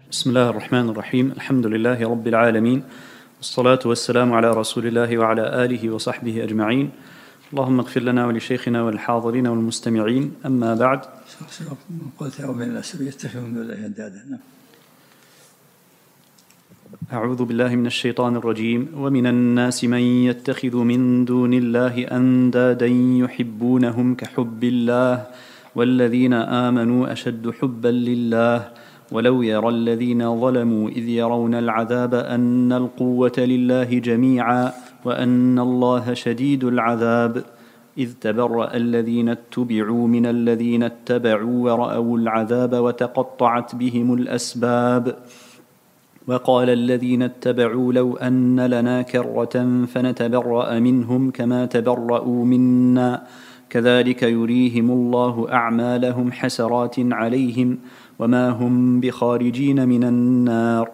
بسم الله الرحمن الرحيم. الحمد لله رب العالمين، والصلاة والسلام على رسول الله وعلى آله وصحبه أجمعين. اللهم اغفر لنا ولشيخنا والحاضرين والمستمعين. أما بعد، قلت ومن الناس يتخذ من دون الله أندادا. أعوذ بالله من الشيطان الرجيم. ومن الناس من يتخذ من دون الله أندادا يحبونهم كحب الله والذين آمنوا أشد حبا لله ولو يرى الذين ظلموا إذ يرون العذاب أن القوة لله جميعا وأن الله شديد العذاب إذ تبرأ الذين اتبعوا من الذين اتبعوا ورأوا العذاب وتقطعت بهم الأسباب وقال الذين اتبعوا لو أن لنا كرة فنتبرأ منهم كما تبرأوا منا كذلك يريهم الله أعمالهم حسرات عليهم وما هم بخارجين من النار.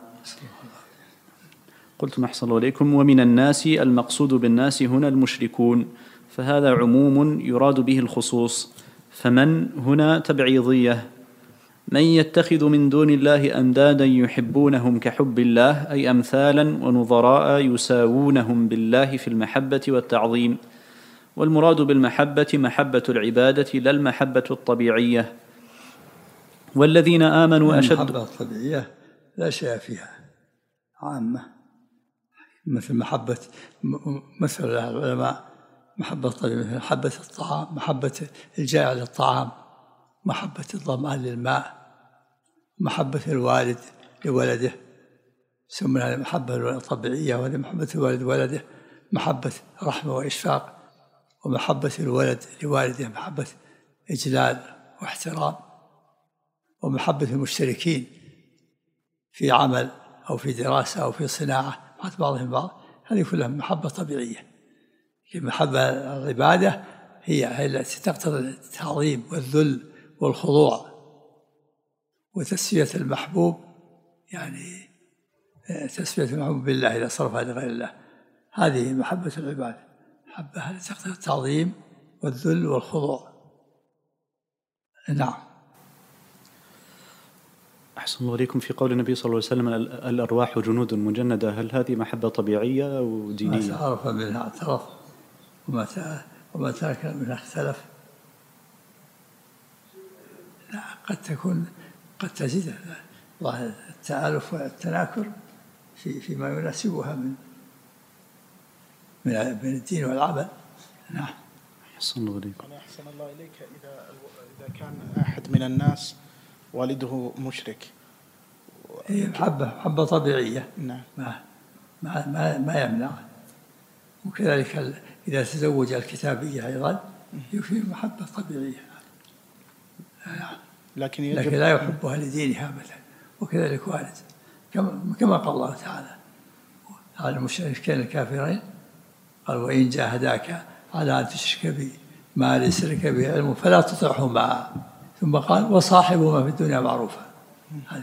قلت أحسن الله إليكم. ومن الناس، المقصود بالناس هنا المشركون، فهذا عموم يراد به الخصوص، فمن هنا تبعيضية. من يتخذ من دون الله أندادا يحبونهم كحب الله، أي أمثالا ونظراء يساوونهم بالله في المحبة والتعظيم، والمراد بالمحبة محبة العبادة لا المحبة الطبيعية. والذين آمنوا أشد. المحبة الطبيعية لا شيء فيها، عامة، مثل مثل العلماء محبة الطبيعية، مثل محبة الطعام، محبة الجائع للطعام، محبة الظمآن للماء، محبة الوالد لولده، سمنا المحبة الطبيعية، وهذه محبة الوالد لولده محبة رحمة وإشفاق، ومحبة الولد لوالده محبة إجلال واحترام، ومحبة المشتركين في عمل أو في دراسة أو في صناعة مع بعضهم بعض، هذه كلها محبة طبيعية. المحبة العبادة هي التي تقتضي التعظيم والذل والخضوع وتسوية المحبوب، يعني تسوية المحبوب بالله إذا صرفها لغير الله، هذه محبة العبادة، محبة التي تقتضي التعظيم والذل والخضوع. نعم. أحسن الله إليكم. في قول النبي صلى الله عليه وسلم الأرواح جنود مجندة، هل هذه محبة طبيعية أو دينية؟ ما تعرف منها اعترف وما ترك منها اختلف. لا، قد تزيد الله التآلف والتناكر فيما يناسبها من الدين والعمل. نعم. أحسن الله إليكم. أحسن الله إليك. إذا كان أحد من الناس والده مشرك، هي محبة طبيعية. نعم. ما يمنع. وكذلك إذا تزوج الكتابية أيضا يفيه محبة طبيعية، لكن لا يحبها لدينها مثلا. وكذلك والد، كما قال الله تعالى على المشركين الكافرين، قال وإن جاهداك على أن تشرك بي ما ليس لك به علم فلا تطعهما، ثم قال وصاحبهما في الدنيا معروفا. هذه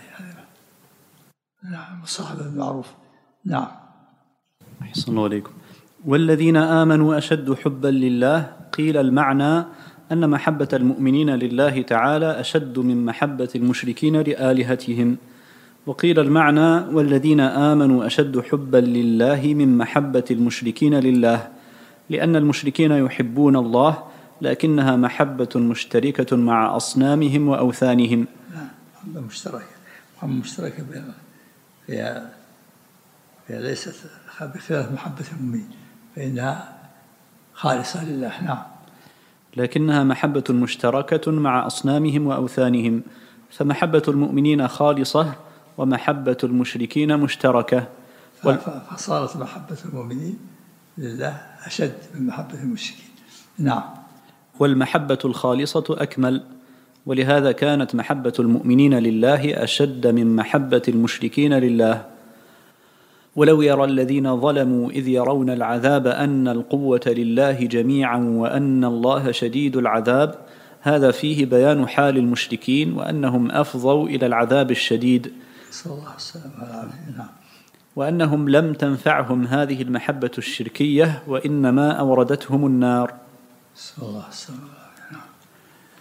نعم، صاحب المعروف. نعم. أحسن الله إليكم. والذين آمنوا أشد حبا لله، قيل المعنى أن محبة المؤمنين لله تعالى أشد من محبة المشركين لآلهتهم، وقيل المعنى والذين آمنوا أشد حبا لله من محبة المشركين لله، لأن المشركين يحبون الله لكنها محبة مشتركة مع أصنامهم وأوثانهم. محبة مشتركة هي ليست بخلاف محبة المؤمنين، فإنها خالصة لله. نعم. لكنها محبة مشتركة مع أصنامهم وأوثانهم، فمحبة المؤمنين خالصة ومحبة المشركين مشتركة. فصارت محبة المؤمنين لله أشد من محبة المشركين. نعم. والمحبة الخالصة أكمل، ولهذا كانت محبة المؤمنين لله أشد من محبة المشركين لله. ولو يرى الذين ظلموا إذ يرون العذاب أن القوة لله جميعا وأن الله شديد العذاب، هذا فيه بيان حال المشركين وأنهم أفضوا إلى العذاب الشديد، صلى الله عليه وسلم. نعم. وأنهم لم تنفعهم هذه المحبة الشركية وإنما أوردتهم النار. صلى الله عليه وسلم.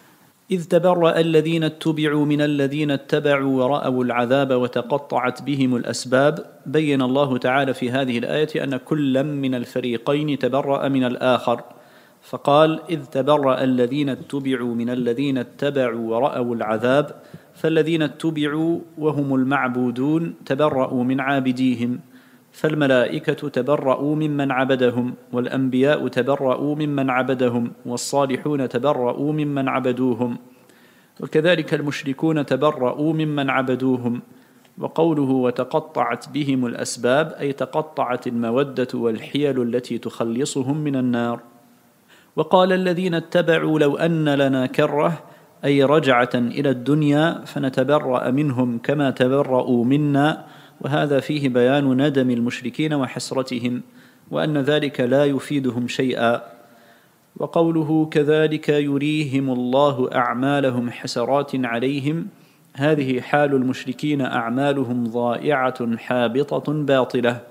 إذ تبرأ الذين اتبعوا من الذين اتبعوا ورأوا العذاب وتقطعت بهم الأسباب. بين الله تعالى في هذه الآية أن كلا من الفريقين تبرأ من الآخر، فقال: إذ تبرأ الذين اتبعوا من الذين اتبعوا ورأوا العذاب، فالذين اتبعوا وهم المعبودون تبرأوا من عابديهم، فالملائكة تبرأوا ممن عبدهم، والأنبياء تبرأوا ممن عبدهم، والصالحون تبرأوا ممن عبدوهم، وكذلك المشركون تبرأوا ممن عبدوهم. وقوله وتقطعت بهم الأسباب أي تقطعت المودة والحيل التي تخلصهم من النار. وقال الذين اتبعوا لو أن لنا كرة أي رجعة إلى الدنيا فنتبرأ منهم كما تبرأوا منا، وهذا فيه بيان ندم المشركين وحسرتهم، وأن ذلك لا يفيدهم شيئا. وقوله كذلك يريهم الله أعمالهم حسرات عليهم، هذه حال المشركين، أعمالهم ضائعة حابطة باطلة،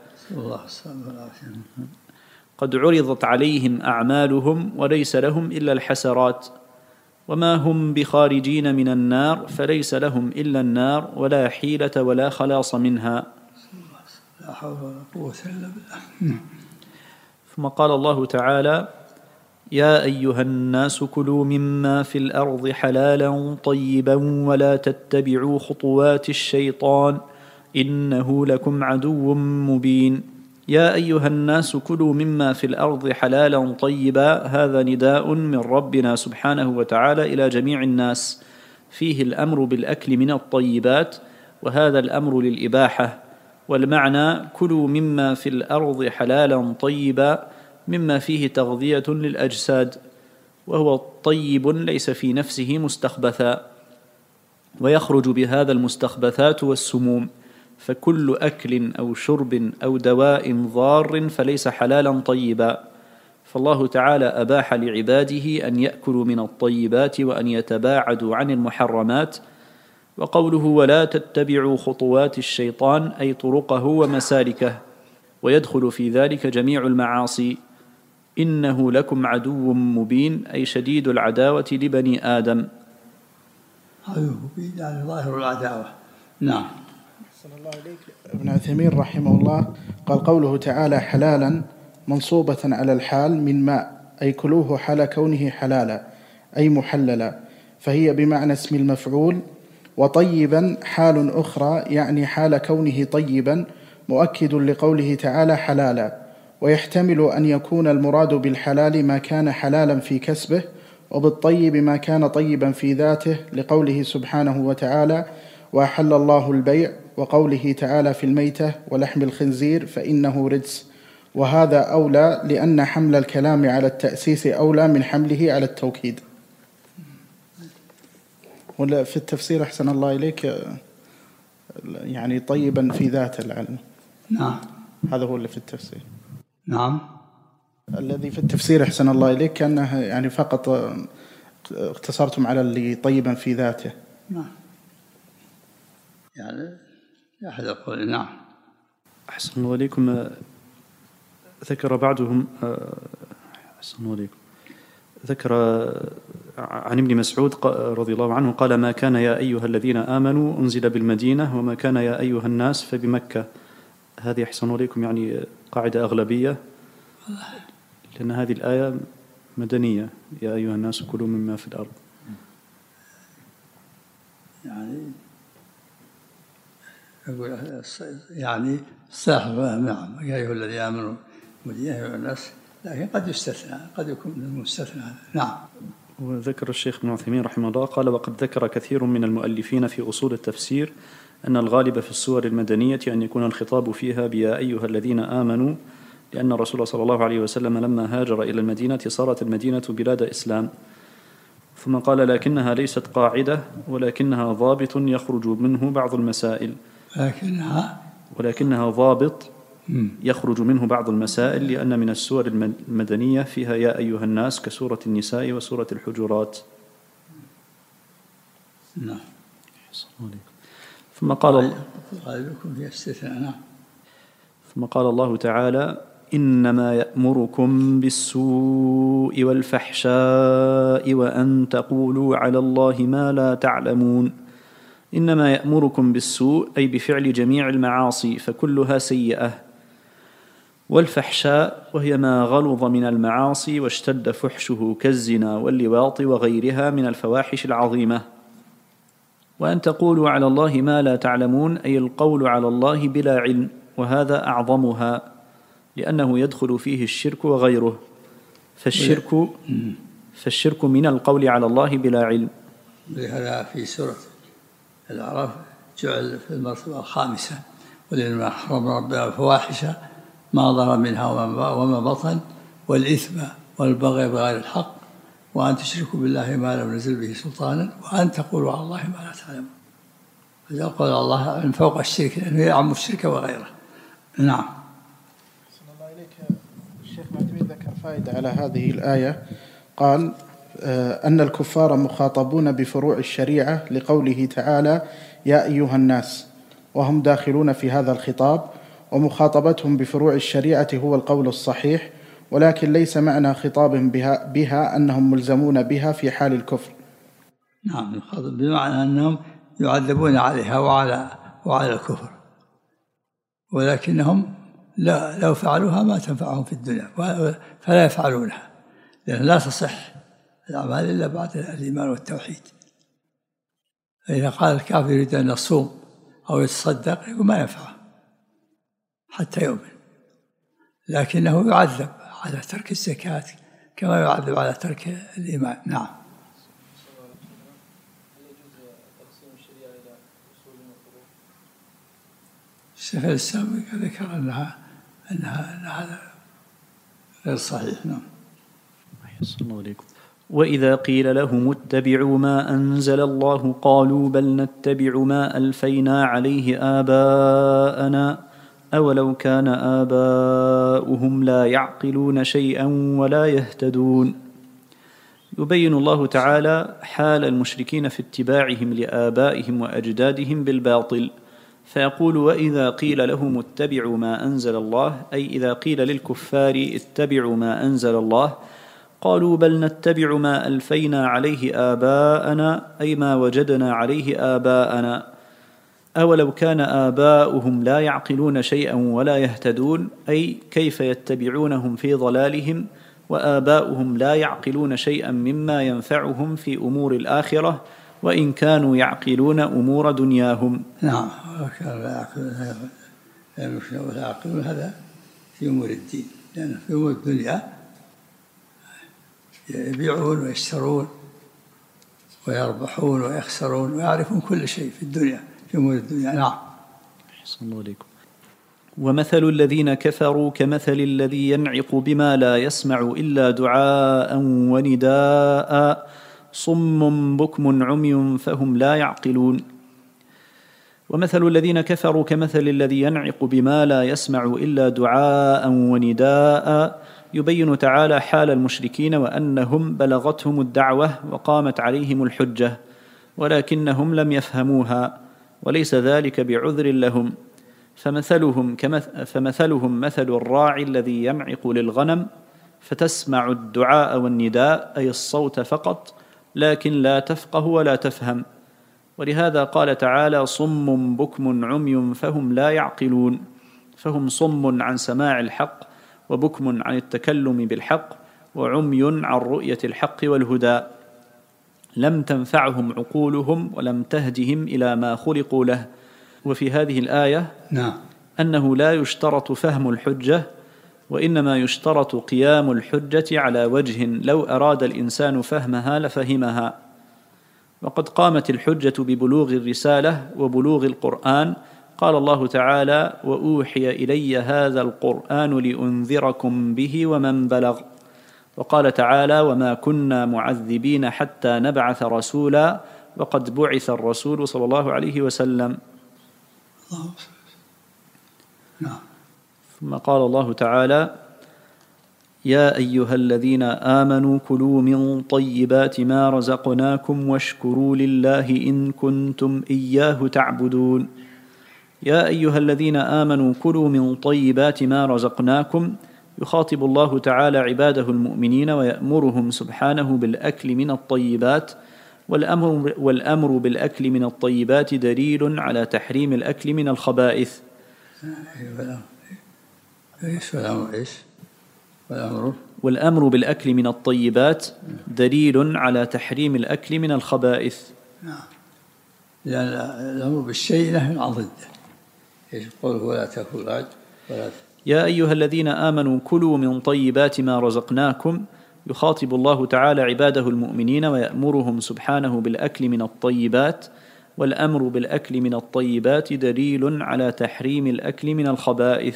قد عرضت عليهم أعمالهم وليس لهم إلا الحسرات، وما هم بخارجين من النار، فليس لهم إلا النار ولا حيلة ولا خلاص منها. لا حول ولا قوة إلا بالله. ثم قال الله تعالى: يا أيها الناس كلوا مما في الأرض حلالا طيبا ولا تتبعوا خطوات الشيطان إنه لكم عدو مبين. يا أيها الناس كلوا مما في الأرض حلالا طيبا، هذا نداء من ربنا سبحانه وتعالى إلى جميع الناس، فيه الأمر بالأكل من الطيبات، وهذا الأمر للإباحة. والمعنى كلوا مما في الأرض حلالا طيبا مما فيه تغذية للأجساد، وهو طيب ليس في نفسه مستخبثا، ويخرج بهذا المستخبثات والسموم، فكل أكل أو شرب أو دواء ضار فليس حلالا طيبا. فالله تعالى أباح لعباده أن يأكلوا من الطيبات وأن يتباعدوا عن المحرمات. وقوله ولا تتبعوا خطوات الشيطان أي طرقه ومسالكه، ويدخل في ذلك جميع المعاصي. إنه لكم عدو مبين أي شديد العداوة لبني آدم. عدو مبين يعني ظاهر العداوة. نعم. صلى الله عليك. ابن عثيمين رحمه الله قال قوله تعالى حلالا منصوبة على الحال من ماء، أي كلوه حال كونه حلالا أي محللا، فهي بمعنى اسم المفعول. وطيبا حال أخرى يعني حال كونه طيبا، مؤكد لقوله تعالى حلالا. ويحتمل أن يكون المراد بالحلال ما كان حلالا في كسبه، وبالطيب ما كان طيبا في ذاته، لقوله سبحانه وتعالى وأحل الله البيع، وقوله تعالى في الميتة ولحم الخنزير فإنه رجس. وهذا أولى لأن حمل الكلام على التأسيس أولى من حمله على التوكيد. ولا في التفسير أحسن الله إليك يعني طيبا في ذات العلم. نعم. هذا هو اللي في التفسير. نعم. الذي في التفسير أحسن الله إليك كأنه يعني فقط اقتصرتم على اللي طيبا في ذاته. نعم. يعني أحد القول. نعم. أحسن الله إليكم. ذكر بعضهم أحسن الله إليكم، ذكر عن ابن مسعود رضي الله عنه قال ما كان يا أيها الذين آمنوا أنزل بالمدينة، وما كان يا أيها الناس فبمكة. هذه أحسن الله إليكم يعني قاعدة أغلبية، لأن هذه الآية مدنية، يا أيها الناس كلوا مما في الأرض. يعني صاحب نعم يا أيها الذين آمنوا يا أيها الناس، لكن قد يستثنى، قد يكون مستثنى. نعم. وذكر الشيخ ابن عثيمين رحمه الله قال وقد ذكر كثير من المؤلفين في أصول التفسير أن الغالب في السور المدنية أن يكون الخطاب فيها بيا أيها الذين آمنوا، لأن الرسول صلى الله عليه وسلم لما هاجر إلى المدينة صارت المدينة بلاد إسلام. ثم قال لكنها ليست قاعدة ولكنها ضابط يخرج منه بعض المسائل. ولكنها ضابط يخرج منه بعض المسائل، لأن من السور المدنية فيها يا أيها الناس كسورة النساء وسورة الحجرات. نعم. ثم قال غالبكم في استثناء. ثم قال الله تعالى إنما يأمركم بالسوء والفحشاء وأن تقولوا على الله ما لا تعلمون. إنما يأمركم بالسوء أي بفعل جميع المعاصي فكلها سيئة، والفحشاء وهي ما غلظ من المعاصي واشتد فحشه كالزنا واللواط وغيرها من الفواحش العظيمة. وأن تقولوا على الله ما لا تعلمون أي القول على الله بلا علم، وهذا أعظمها لأنه يدخل فيه الشرك وغيره، فالشرك من القول على الله بلا علم. لهذا في سورة الأعراف جعل في المرتبة الخامسة: ولما حرم ربنا الفواحش ما ظهر منها وما بطن والإثم والبغي بغير الحق وأن تشركوا بالله ما لم ينزل به سلطانا وأن تقولوا على الله ما لا تعلمون. هذا قول على الله من فوق الشرك لأنه يعم الشرك وغيره. نعم. أحسن الله إليك. الشيخ معتمد ذكر فائدة على هذه الآية، قال أن الكفار مخاطبون بفروع الشريعة لقوله تعالى يا أيها الناس، وهم داخلون في هذا الخطاب، ومخاطبتهم بفروع الشريعة هو القول الصحيح، ولكن ليس معنى خطابهم بها أنهم ملزمون بها في حال الكفر. نعم، بمعنى أنهم يعذبون عليها وعلى الكفر، ولكنهم لو فعلوها ما تنفعهم في الدنيا فلا يفعلونها، لأن لا تصح الأعمال إلا بعد الإيمان والتوحيد. فإذا قال الكافر يريد أن يصوم أو يتصدق يقول ما ينفعه حتى يؤمن، لكنه يعذب على ترك الزكاة كما يعذب على ترك الإيمان. نعم. الشيخ الإسلام ذكر أنها غير صحيح. نعم. وإذا قيل لهم اتبعوا ما أنزل الله قالوا بل نتبع ما ألفينا عليه آباءنا أولو كان آباؤهم لا يعقلون شيئا ولا يهتدون. يبين الله تعالى حال المشركين في اتباعهم لآبائهم وأجدادهم بالباطل، فيقول وإذا قيل لهم اتبعوا ما أنزل الله، أي إذا قيل للكفار اتبعوا ما أنزل الله قالوا بل نتبع ما ألفينا عليه آباءنا، أي ما وجدنا عليه آباءنا. أولو كان آباؤهم لا يعقلون شيئا ولا يهتدون، أي كيف يتبعونهم في ضلالهم وآباؤهم لا يعقلون شيئا مما ينفعهم في أمور الآخرة وإن كانوا يعقلون أمور دنياهم. نعم، كانوا لا يعقلون هذا في أمور الدين، لأن في أمور الدنيا يبيعون ويشترون ويربحون ويخسرون ويعرفون كل شيء في الدنيا في أمور الدنيا. نعم. أحسن الله عليكم. ومثل الذين كفروا كمثل الذي ينعق بما لا يسمع إلا دعاء ونداء صم بكم عمي فهم لا يعقلون. ومثل الذين كفروا كمثل الذي ينعق بما لا يسمع إلا دعاء ونداء. يبين تعالى حال المشركين وأنهم بلغتهم الدعوة وقامت عليهم الحجة ولكنهم لم يفهموها، وليس ذلك بعذر لهم. فمثلهم مثل الراعي الذي ينعق للغنم فتسمع الدعاء والنداء أي الصوت فقط، لكن لا تفقه ولا تفهم. ولهذا قال تعالى صم بكم عمي فهم لا يعقلون، فهم صم عن سماع الحق وبكم عن التكلم بالحق وعمي عن رؤية الحق والهدى. لم تنفعهم عقولهم ولم تهدهم إلى ما خلقوا له. وفي هذه الآية أنه لا يشترط فهم الحجة، وإنما يشترط قيام الحجة على وجه لو أراد الإنسان فهمها لفهمها. وقد قامت الحجة ببلوغ الرسالة وبلوغ القرآن. قال الله تعالى وأوحي إلي هذا القرآن لأنذركم به ومن بلغ. وقال تعالى وما كنا معذبين حتى نبعث رسولا وقد بعث الرسول صلى الله عليه وسلم. ثم قال الله تعالى يا أيها الذين آمنوا كلوا من طيبات ما رزقناكم واشكروا لله إن كنتم إياه تعبدون. يا أيها الذين آمنوا كلوا من طيبات ما رزقناكم، يخاطب الله تعالى عباده المؤمنين ويأمرهم سبحانه بالأكل من الطيبات، والأمر بالأكل من الطيبات دليل على تحريم الأكل من الخبائث. والأمر بالأكل من الطيبات دليل على تحريم الأكل من الخبائث. نعم، لأن الأمر بالشيء نهي عن ضده. قوله ولا تأكل بعد يا أيها الذين آمنوا كلوا من طيبات ما رزقناكم، يخاطب الله تعالى عباده المؤمنين ويأمرهم سبحانه بالأكل من الطيبات، والأمر بالأكل من الطيبات دليل على تحريم الأكل من الخبائث.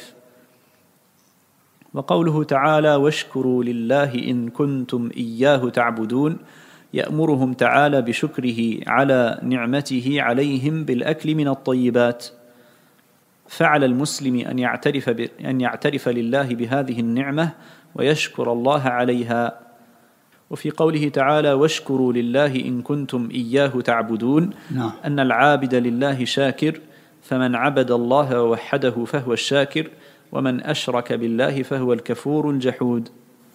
وقوله تعالى واشكروا لله إن كنتم إياه تعبدون، يأمرهم تعالى بشكره على نعمته عليهم بالأكل من الطيبات. فعلى المسلم أن يعترف لله بهذه النعمة ويشكر الله عليها. وفي قوله تعالى واشكروا لله إن كنتم إياه تعبدون، أن العابد لله شاكر، فمن عبد الله ووحده فهو الشاكر، ومن أشرك بالله فهو الكفور الجحود.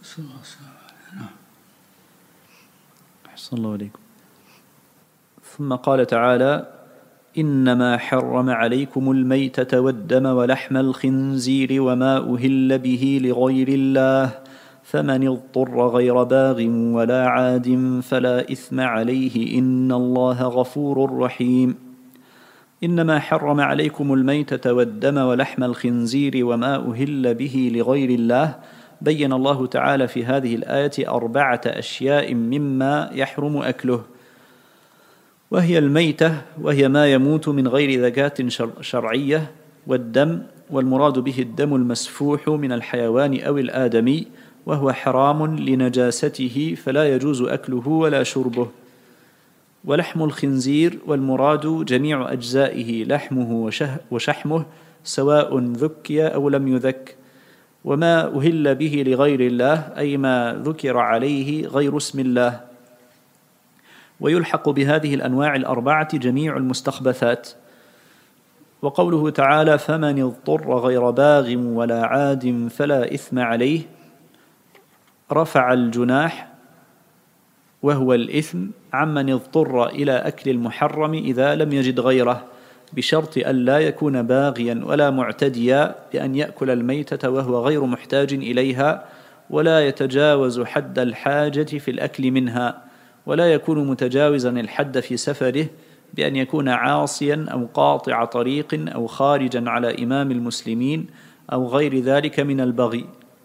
أحسن الله عليكم. ثم قال تعالى إنما حرم عليكم الميتة والدم ولحم الخنزير وما أهل به لغير الله، فمن اضطر غير باغ ولا عاد فلا إثم عليه إن الله غفور رحيم. إنما حرم عليكم الميتة والدم ولحم الخنزير وما أهل به لغير الله. بين الله تعالى في هذه الآية 4 أشياء مما يحرم أكله، وهي الميتة، وهي ما يموت من غير ذكاة شرعية، والدم، والمراد به الدم المسفوح من الحيوان أو الآدمي، وهو حرام لنجاسته فلا يجوز أكله ولا شربه. ولحم الخنزير، والمراد جميع أجزائه لحمه وشحمه سواء ذكي أو لم يذك. وما أهل به لغير الله أي ما ذكر عليه غير اسم الله. ويلحق بهذه الأنواع 4 جميع المستخبثات. وقوله تعالى فمن اضطر غير باغ ولا عاد فلا إثم عليه، رفع الجناح وهو الإثم عمن اضطر إلى أكل المحرم إذا لم يجد غيره، بشرط أن لا يكون باغيا ولا معتديا بأن يأكل الميتة وهو غير محتاج إليها، ولا يتجاوز حد الحاجة في الأكل منها، ولا يكون متجاوزا الحد في سفره بأن يكون عاصيا أو قاطع طريق أو خارجا على إمام المسلمين أو غير ذلك من البغي.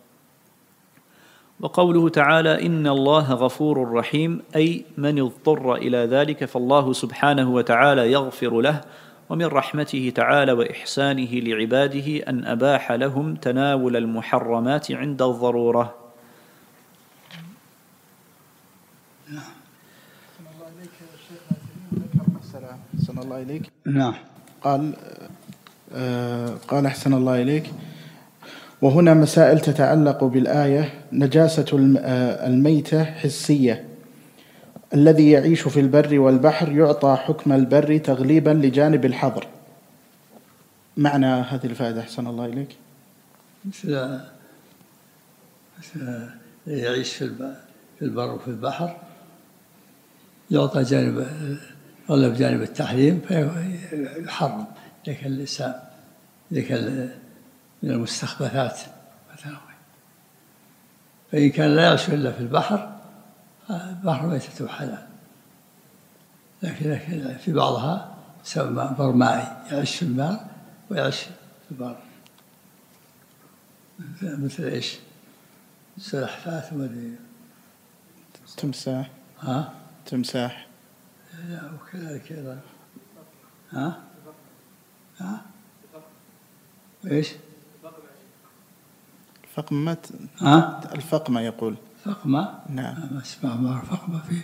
وقوله تعالى إن الله غفور رحيم، أي من اضطر إلى ذلك فالله سبحانه وتعالى يغفر له. ومن رحمته تعالى وإحسانه لعباده أن أباح لهم تناول المحرمات عند الضرورة. أحسن الله إليك. نعم. قال أحسن الله إليك. وهنا مسائل تتعلق بالآية. نجاسة الميتة حسية، الذي يعيش في البر والبحر يعطى حكم البر تغليبا لجانب الحظر. معنى هذه الفائدة أحسن الله إليك؟ مثل يعيش في البر وفي البحر يعطى غلب جانب التحريم فيحرم ذلك اللسان، ذلك من المستخبثات مثلا. فإن كان لا يعيش إلا في البحر البحر ميتته حلال، لكن في بعضها يسمى بر مائي، يعيش في الماء ويعيش في البر، مثل إيش؟ سلحفاة تمساح. تمساح. لا وكذلك أيضا. إيش؟ فقمة. الفقمة يقول. فقمة. نعم. ما اسمع ما فقمة فيه.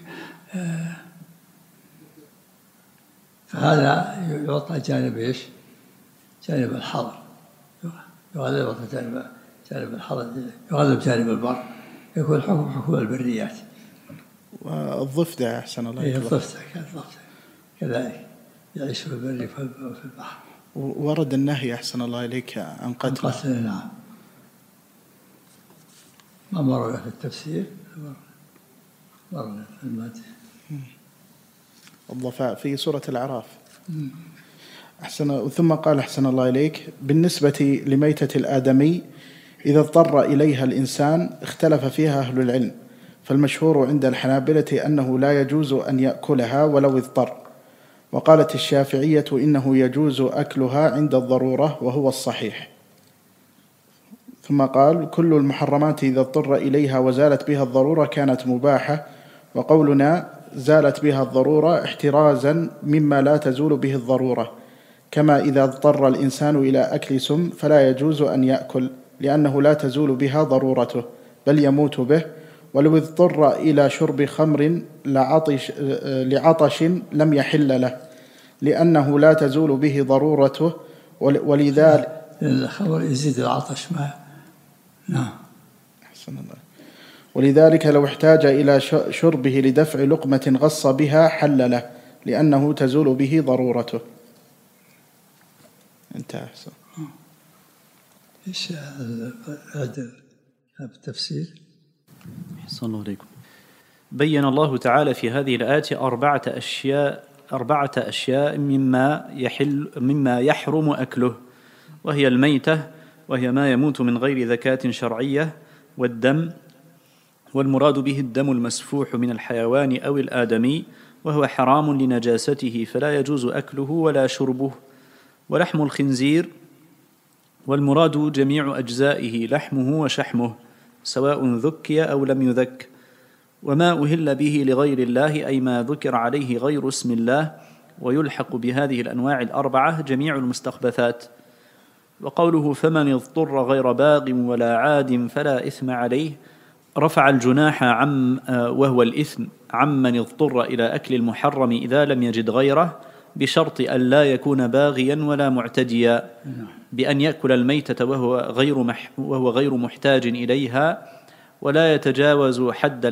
فهذا يعطى جانب إيش؟ جانب الحظر، يغلب جانب الحظر، يغلب جانب البر، يكون حكم البريات. والضفدع أحسن الله إليك. الضفدع كذلك يعيش في البر وفي البحر. ورد النهي أحسن الله إليك عن قتله. نعم. ما مر في التفسير، مر في المادة. الضفاء في سورة الأعراف. أحسن. ثم قال أحسن الله إليك: بالنسبة لميتة الآدمي إذا اضطر إليها الإنسان اختلف فيها أهل العلم، فالمشهور عند الحنابلة أنه لا يجوز أن يأكلها ولو اضطر، وقالت الشافعية إنه يجوز أكلها عند الضرورة وهو الصحيح. ثم قال: كل المحرمات إذا اضطر إليها وزالت بها الضرورة كانت مباحة، وقولنا زالت بها الضرورة احترازا مما لا تزول به الضرورة، كما إذا اضطر الإنسان إلى أكل سم فلا يجوز أن يأكل لأنه لا تزول بها ضرورته بل يموت به، ولو اضطر إلى شرب خمر لعطش لم يحل له لأنه لا تزول به ضرورته، ولذلك الخمر يزيد العطش ما. نعم. أحسن الله. ولذلك لو احتاج إلى شربه لدفع لقمة غص بها حل له لأنه تزول به ضرورته. انتهى. أحسن. إيش هذا التفسير؟ أحسن الله عليكم. بين الله تعالى في هذه الآيات أربعة أشياء مما يحرم أكله، وهي الميتة، وهي ما يموت من غير ذكاة شرعية، والدم، والمراد به الدم المسفوح من الحيوان أو الآدمي، وهو حرام لنجاسته فلا يجوز أكله ولا شربه، ولحم الخنزير، والمراد جميع أجزائه لحمه وشحمه سواء ذكي أو لم يذك، وما أهل به لغير الله أي ما ذكر عليه غير اسم الله، ويلحق بهذه الأنواع الأربعة جميع المستخبثات. وقوله فمن اضطر غير باغ ولا عاد فلا إثم عليه رفع الجناح وهو الإثم عمن اضطر إلى أكل المحرم إذا لم يجد غيره، بشرط أن لا يكون باغيا ولا معتديا، بأن يأكل الميتة وهو غير محتاج إليها، ولا يتجاوز حد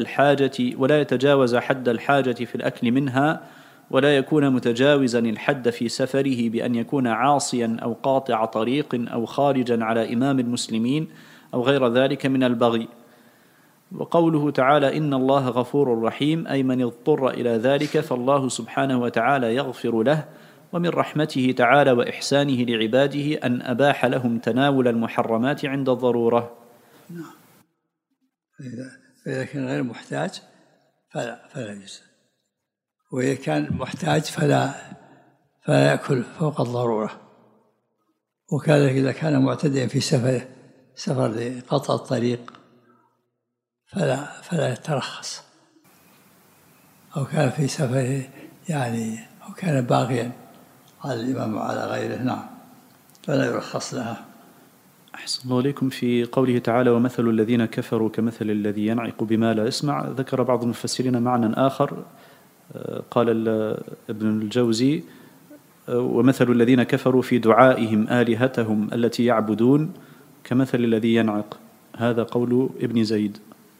الحاجة في الأكل منها، ولا يكون متجاوزا الحد في سفره بأن يكون عاصيا أو قاطع طريق أو خارجا على إمام المسلمين أو غير ذلك من البغي. وقوله تعالى إن الله غفور رحيم أي من اضطر إلى ذلك فالله سبحانه وتعالى يغفر له، ومن رحمته تعالى وإحسانه لعباده أن أباح لهم تناول المحرمات عند الضرورة. فإذا كان غير محتاج فلا يجوز، وإذا كان محتاج فلا يأكل فوق الضرورة، وكذلك إذا كان معتديا في سفر لقطع الطريق فلا يترخص، أو كان في سفره يعني أو كان باغيا على الإمام وعلى غيره، نعم، فلا يرخص لها. أحسن الله عليكم. في قوله تعالى ومثل الذين كفروا كمثل الذي ينعق بما لا يسمع، ذكر بعض المفسرين معنى آخر، قال ابن الجوزي ومثل الذين كفروا في دعائهم آلهتهم التي يعبدون كمثل الذي ينعق، هذا قول ابن زيد.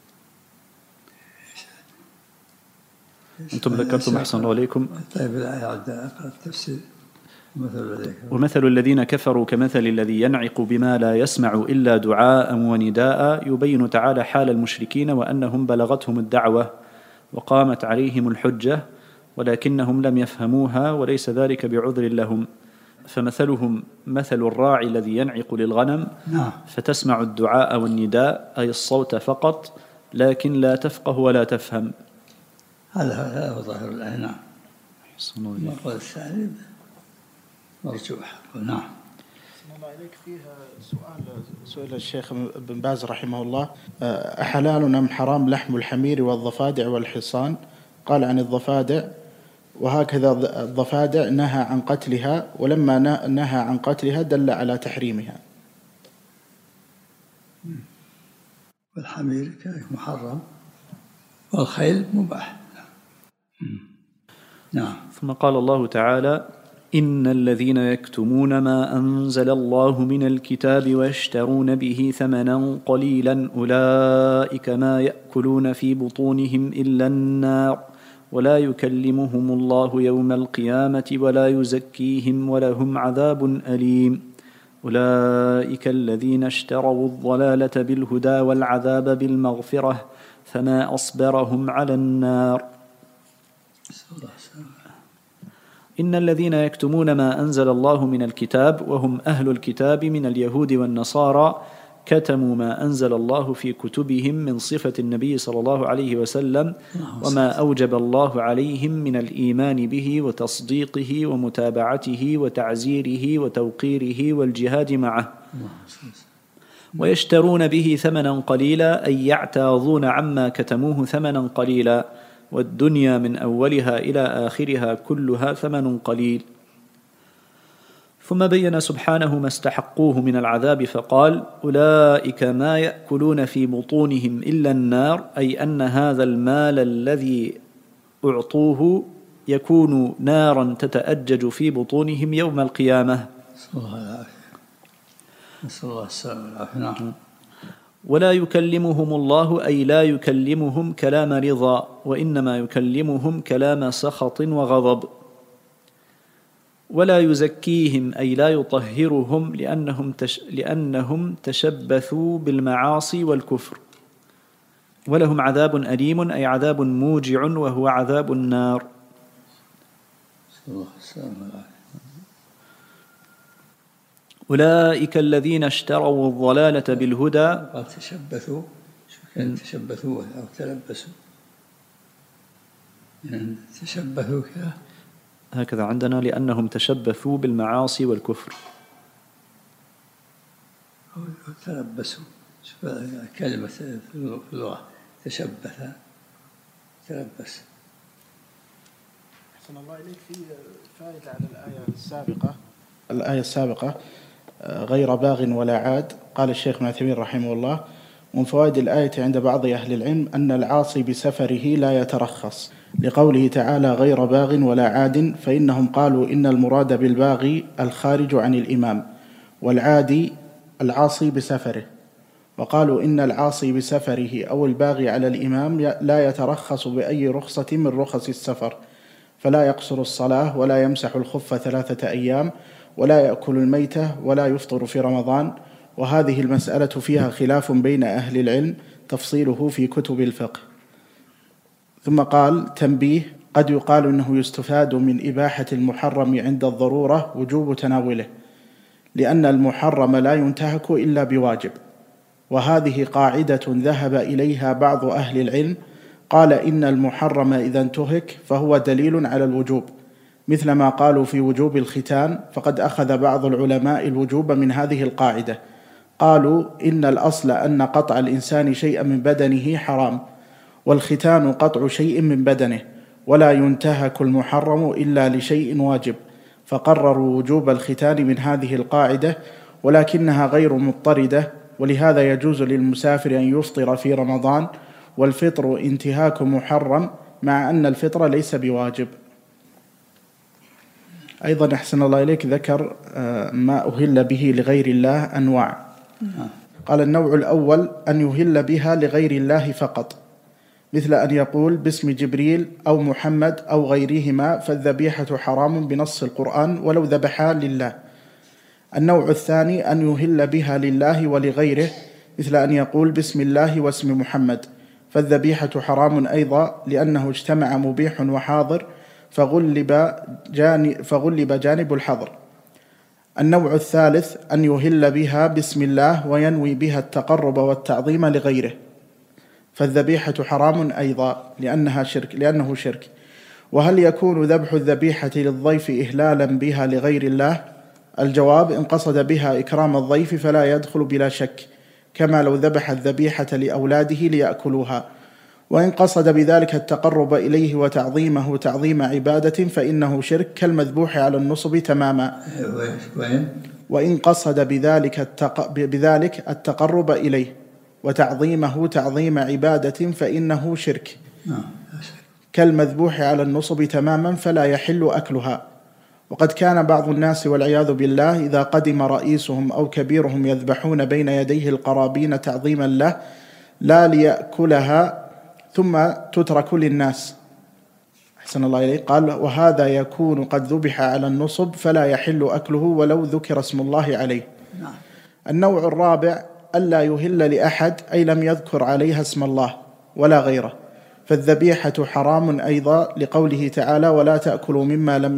أنتم ذكرتم أحسن الله عليكم. طيب أقرأ التفسير. ومثل الذين كفروا كمثل الذي ينعق بما لا يسمع إلا دعاء ونداء، يبين تعالى حال المشركين وأنهم بلغتهم الدعوة وقامت عليهم الحجة ولكنهم لم يفهموها، وليس ذلك بعذر لهم، فمثلهم مثل الراعي الذي ينعق للغنم فتسمع الدعاء والنداء أي الصوت فقط لكن لا تفقه ولا تفهم. هذا هو ظاهر الآية. نعم. ما قال الثاني مرجوح. نعم. الله عليك. فيها سؤال الشيخ ابن باز رحمه الله: أحلال أم حرام لحم الحمير والضفادع والحصان؟ قال عن الضفادع، وهكذا الضفادع نهى عن قتلها، ولما نهى عن قتلها دل على تحريمها. والحمير محرم والخيل مباح. نعم. ثم قال الله تعالى إن الذين يكتمون ما أنزل الله من الكتاب ويشترون به ثمنا قليلا أولئك ما يأكلون في بطونهم إلا النار ولا يكلمهم الله يوم القيامة ولا يزكيهم ولهم عذاب أليم. أولئك الذين اشتروا الضلالة بالهدى والعذاب بالمغفرة فما أصبرهم على النار. إن الذين يكتمون ما أنزل الله من الكتاب وهم أهل الكتاب من اليهود والنصارى كتموا ما أنزل الله في كتبهم من صفة النبي صلى الله عليه وسلم وما أوجب الله عليهم من الإيمان به وتصديقه ومتابعته وتعزيره وتوقيره والجهاد معه، ويشترون به ثمنا قليلا أي يعتاضون عما كتموه ثمنا قليلا، والدنيا من أولها إلى آخرها كلها ثمن قليل. ثم بين سبحانه ما استحقوه من العذاب فقال: أولئك ما يأكلون في بطونهم إلا النار، أي أن هذا المال الذي أعطوه يكون نارا تتأجج في بطونهم يوم القيامة. نسأل الله السلامة والعافية. ولا يكلمهم الله أي لا يكلمهم كلام رضا، وإنما يكلمهم كلام سخط وغضب. ولا يزكيهم أي لا يطهرهم لأنهم تشبثوا بالمعاصي والكفر. ولهم عذاب أليم أي عذاب موجع وهو عذاب النار. أولئك الذين اشتروا الضلالة بالهدى. تشبثوا، كان تشبثوا أو تلبسوا، يعني تشبثوا كذا هكذا عندنا لأنهم تشبثوا بالمعاصي والكفر. أو تلبسوا، كلمة في اللغة تشبث تلبس. أحسن الله إليك. في فائدة على الآية السابقة غير باغ ولا عاد. قال الشيخ ابن عثيمين رحمه الله: من فوائد الآية عند بعض أهل العلم أن العاصي بسفره لا يترخص، لقوله تعالى غير باغ ولا عاد، فإنهم قالوا إن المراد بالباغي الخارج عن الإمام، والعادي العاصي بسفره، وقالوا إن العاصي بسفره أو الباغي على الإمام لا يترخص بأي رخصة من رخص السفر، فلا يقصر الصلاة ولا يمسح الخف 3 أيام ولا يأكل الميتة ولا يفطر في رمضان. وهذه المسألة فيها خلاف بين أهل العلم تفصيله في كتب الفقه. ثم قال: تنبيه: قد يقال إنه يستفاد من إباحة المحرم عند الضرورة وجوب تناوله، لأن المحرم لا ينتهك إلا بواجب، وهذه قاعدة ذهب إليها بعض أهل العلم، قال إن المحرم إذا انتهك فهو دليل على الوجوب، مثل ما قالوا في وجوب الختان، فقد أخذ بعض العلماء الوجوب من هذه القاعدة، قالوا إن الأصل أن قطع الإنسان شيئا من بدنه حرام، والختان قطع شيء من بدنه، ولا ينتهك المحرم إلا لشيء واجب، فقرروا وجوب الختان من هذه القاعدة، ولكنها غير مضطردة، ولهذا يجوز للمسافر أن يفطر في رمضان، والفطر انتهاك محرم مع أن الفطر ليس بواجب. أيضا أحسن الله إليك ذكر ما أهل به لغير الله أنواع. قال: النوع الأول أن يهل بها لغير الله فقط، مثل أن يقول باسم جبريل أو محمد أو غيرهما، فالذبيحة حرام بنص القرآن ولو ذبحا لله. النوع الثاني أن يهل بها لله ولغيره، مثل أن يقول بسم الله واسم محمد، فالذبيحة حرام أيضا، لأنه اجتمع مبيح وحاضر فغلب جانب الحظر. النوع الثالث أن يهل بها بسم الله وينوي بها التقرب والتعظيم لغيره، فالذبيحة حرام أيضا لأنه شرك. وهل يكون ذبح الذبيحة للضيف إهلالا بها لغير الله؟ الجواب: إن قصد بها إكرام الضيف فلا يدخل بلا شك، كما لو ذبح الذبيحة لأولاده ليأكلوها. وإن قصد بذلك التقرب إليه وتعظيمه تعظيم عبادة فإنه شرك كالمذبوح على النصب تماما. وإن قصد بذلك التقرب إليه وتعظيمه تعظيم عبادة فإنه شرك كالمذبوح على النصب تماما، فلا يحل أكلها. وقد كان بعض الناس والعياذ بالله إذا قدم رئيسهم أو كبيرهم يذبحون بين يديه القرابين تعظيما له لا ليأكلها ثم تترك للناس. أحسن الله إليه. قال: وهذا يكون قد ذبح على النصب فلا يحل أكله ولو ذكر اسم الله عليه. نعم. النوع الرابع ألا يهل لأحد، أي لم يذكر عليها اسم الله ولا غيره، فالذبيحة حرام أيضا لقوله تعالى ولا تأكلوا مما لم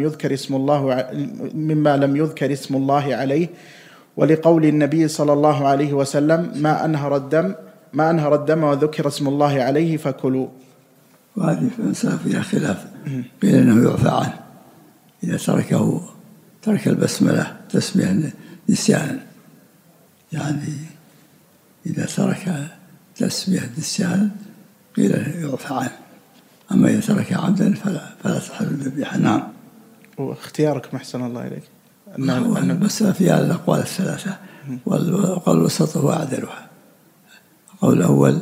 يذكر اسم الله عليه، ولقول النبي صلى الله عليه وسلم ما أنهر الدم وذكر اسم الله عليه فكلوا. وهذه مسألة فيها خلاف، قيل أنه يعفى عنه إذا ترك البسملة تسمية نسيانا، يعني إذا ترك تسمية نسيانا قيل يعفى عنه، أما إذا ترك عمدا فلا تحل الذبيحة. نعم. واختيارك محسن الله إليك أن المسألة فيها الأقوال الثلاثة، والقول الوسط هو أعدلها. القول الأول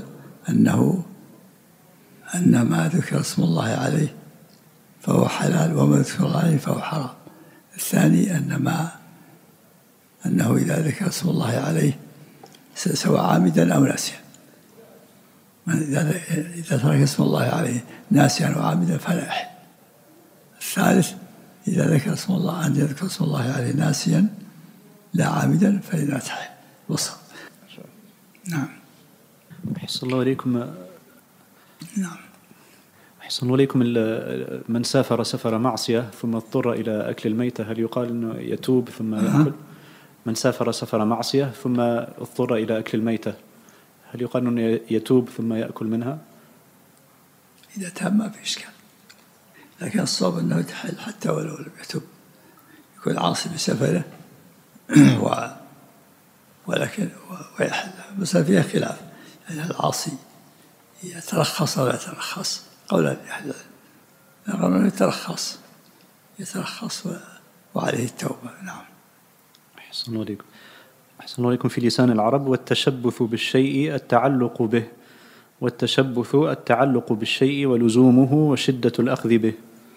أن ما ذكر اسم الله عليه فهو حلال وما ذكر الله عليه فهو حرام. الثاني أنه إذا ذكر اسم الله عليه سواء عامدا أو ناسيا، إذا ترك اسم الله عليه ناسيا أو عامدا فلا يحل. الثالث إذا ذكر اسم الله أن يذكر اسم الله عليه ناسيا لا عامدا فإذا تحل وسط. نعم. أحسن الله إليكم. نعم. أحسن الله إليكم. من سافر معصية ثم اضطر إلى أكل الميتة، هل يقال أنه يتوب ثم يأكل؟ من سافر معصية ثم اضطر إلى أكل الميتة، هل يقال أنه يتوب ثم يأكل منها؟ إذا تاب ما في إشكال، لكن الصواب أنه يتحل حتى ولو لم يتوب، يكون عاصي بسفره ولكن ويحل. بس فيها خلاف، يعني العاصي يترخص أو لا يترخص، قولا لأهل العلم. أنه يترخص وعليه التوبة. نعم. أحسن الله إليكم. أحسن الله إليكم. في لسان العرب والتشبث بالشيء التعلق به، والتشبث التعلق بالشيء ولزومه وشدة الأخذ به.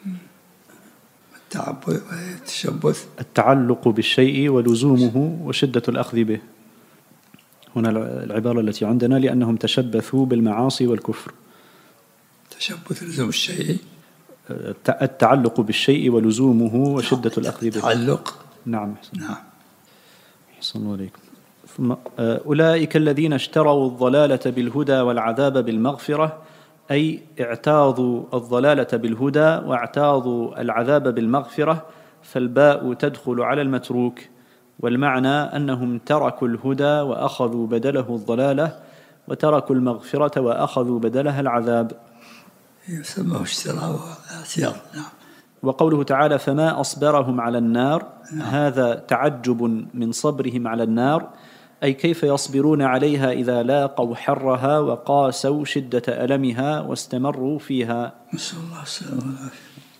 التشبث التعلق بالشيء ولزومه وشدة الأخذ به. هنا العبارة التي عندنا لأنهم تشبثوا بالمعاصي والكفر. تشبث لزوم الشيء، التعلق بالشيء ولزومه وشدة الأخذ به. تعلق. نعم. نعم. أحسن الله عليكم. ثم أولئك الذين اشتروا الضلالة بالهدى والعذاب بالمغفرة، أي اعتاضوا الضلالة بالهدى واعتاضوا العذاب بالمغفرة، فالباء تدخل على المتروك، والمعنى أنهم تركوا الهدى وأخذوا بدله الضلالة، وتركوا المغفرة وأخذوا بدلها العذاب. يسمى اشتراء واعتياض. نعم. وقوله تعالى فما أصبرهم على النار، هذا تعجب من صبرهم على النار، أي كيف يصبرون عليها إذا لاقوا حرها وقاسوا شدة ألمها واستمروا فيها. نسأل الله السلامة والعافية.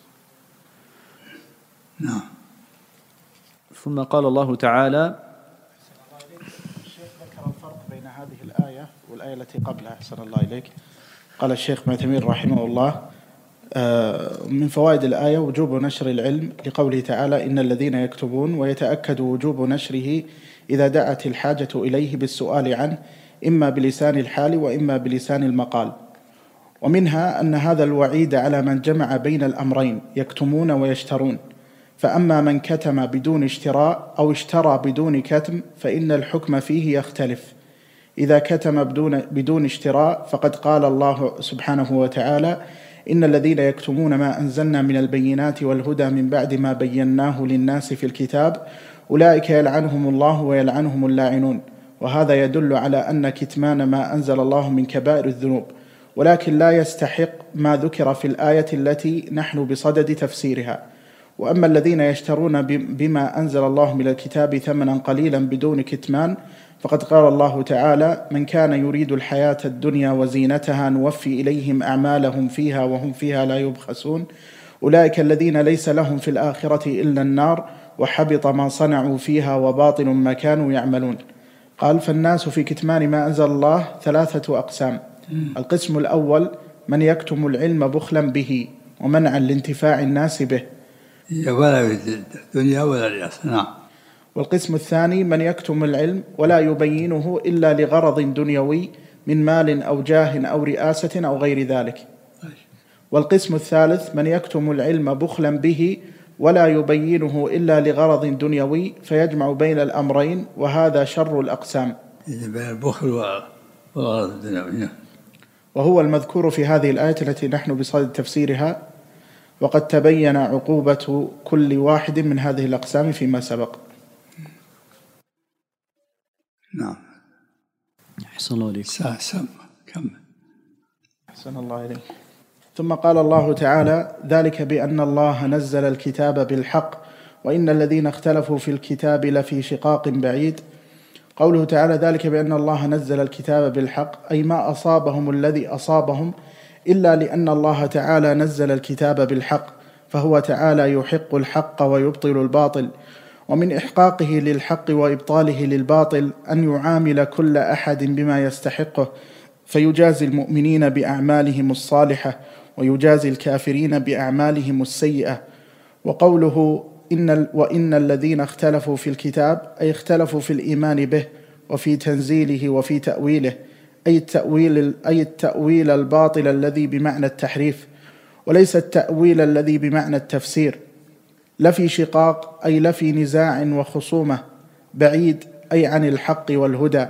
نعم. ثم قال الله تعالى الشيخ ذكر الفرق بين هذه الآية والآية التي قبلها. أحسن الله إليك. قال الشيخ ابن عثيمين رحمه الله من فوائد الآية وجوب نشر العلم، لقوله تعالى إن الذين يكتبون، ويتأكد وجوب نشره إذا دعت الحاجة إليه بالسؤال عنه، إما بلسان الحال وإما بلسان المقال. ومنها أن هذا الوعيد على من جمع بين الأمرين، يكتمون ويشترون. فأما من كتم بدون اشتراء أو اشترى بدون كتم فإن الحكم فيه يختلف. إذا كتم بدون اشتراء فقد قال الله سبحانه وتعالى إن الذين يكتمون ما أنزلنا من البينات والهدى من بعد ما بيناه للناس في الكتاب أولئك يلعنهم الله ويلعنهم اللاعنون. وهذا يدل على أن كتمان ما أنزل الله من كبائر الذنوب، ولكن لا يستحق ما ذكر في الآية التي نحن بصدد تفسيرها. وأما الذين يشترون بما أنزل الله من الكتاب ثمنا قليلا بدون كتمان فقد قال الله تعالى من كان يريد الحياة الدنيا وزينتها نوفي إليهم أعمالهم فيها وهم فيها لا يبخسون أولئك الذين ليس لهم في الآخرة إلا النار وحبط ما صنعوا فيها وباطل ما كانوا يعملون. قال فالناس في كتمان ما أنزل الله 3 أقسام. القسم الأول من يكتم العلم بخلا به ومنعا لانتفاع الناس به ولا الدنيا ولا الرياضة. نعم. والقسم الثاني من يكتم العلم ولا يبينه إلا لغرض دنيوي من مال أو جاه أو رئاسة أو غير ذلك. والقسم الثالث من يكتم العلم بخلا به ولا يبينه إلا لغرض دنيوي فيجمع بين الأمرين، وهذا شر الأقسام. بين البخل والغرض الدنيوي. وهو المذكور في هذه الآية التي نحن بصدد تفسيرها، وقد تبين عقوبة كل واحد من هذه الأقسام فيما سبق. نعم. أحسن الله إليك. كمل. أحسن الله إليك. ثم قال الله تعالى: ذلك بأن الله نزل الكتاب بالحق وإن الذين اختلفوا في الكتاب لفي شقاق بعيد. قوله تعالى: ذلك بأن الله نزل الكتاب بالحق، أي ما أصابهم الذي أصابهم إلا لأن الله تعالى نزل الكتاب بالحق، فهو تعالى يحق الحق ويبطل الباطل. ومن إحقاقه للحق وإبطاله للباطل أن يعامل كل أحد بما يستحقه، فيجازي المؤمنين بأعمالهم الصالحة ويجازي الكافرين بأعمالهم السيئة. وقوله وإن الذين اختلفوا في الكتاب، أي اختلفوا في الإيمان به وفي تنزيله وفي تأويله، أي التأويل الباطل الذي بمعنى التحريف، وليس التأويل الذي بمعنى التفسير. لفي شقاق، أي لفي نزاع وخصومة. بعيد، أي عن الحق والهدى.